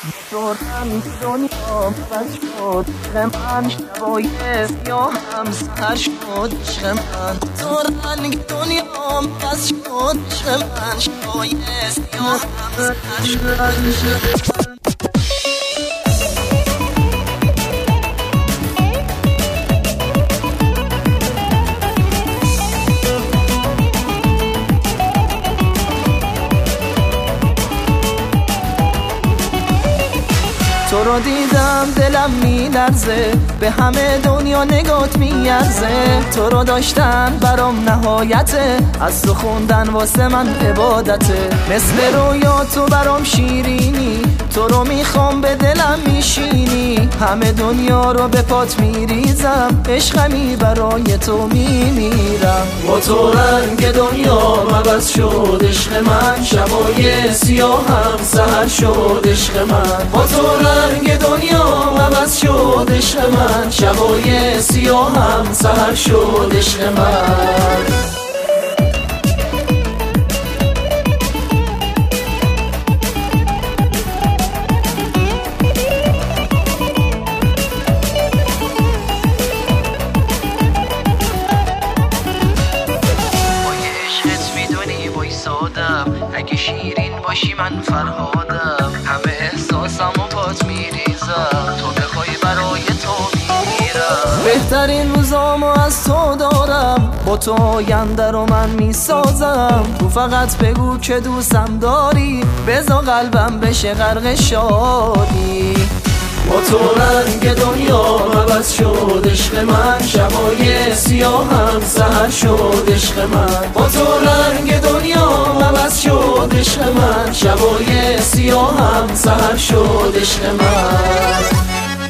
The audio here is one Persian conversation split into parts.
تو رنگ دنیا بس شد عشق من شبای سیاه هم سهر شد عشق من تو رنگ دنیا بس شد عشق من شبای سیاه هم سهر شد تو رو دیدم دلم میلرزه به همه دنیا نگات میارزه تو رو داشتن برام نهایته از تو خوندن واسه من عبادته مثل رویا تو برام شیرینی تو رو میخوام به دلم میشینی همه دنیا رو به پات میریزم عشقمی برای تو میمیرم با تو رنگ دنیا مبس شد عشق من شبای سیاه هم سهر شد عشق من با تو رنگ دنیا مبس شد عشق من شبای سیاه هم سهر شد عشق من اگه شیرین باشی من فرهادم همه احساسمو پات میریزم تو بخوای برای تو میمیرم بهترین روزامو از تو دارم با تو آینده رو من میسازم تو فقط بگو که دوستم داری بذار قلبم بشه غرق شادی با تو رنگ دنیا مبس شد عشق من شبای سیاه هم سهر شد عشق من با تو رنگ دنیا مبس شد عشق من شبای سیاه هم سهر شد عشق من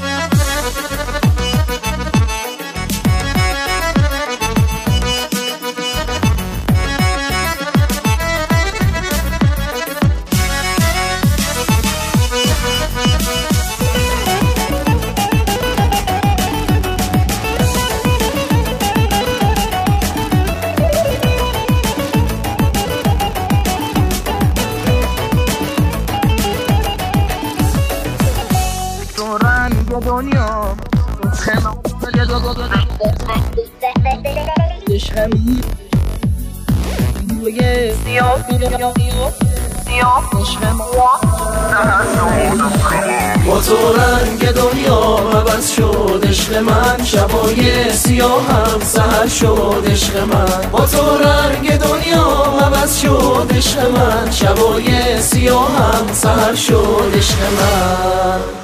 دنیا عشقمی روی سیاه با تو رنگ دنیا مبس شد عشق من شبای سیاه هم سهر شد عشق من با تو رنگ دنیا مبس شد عشق من شبای سیاه هم سهر شد عشق من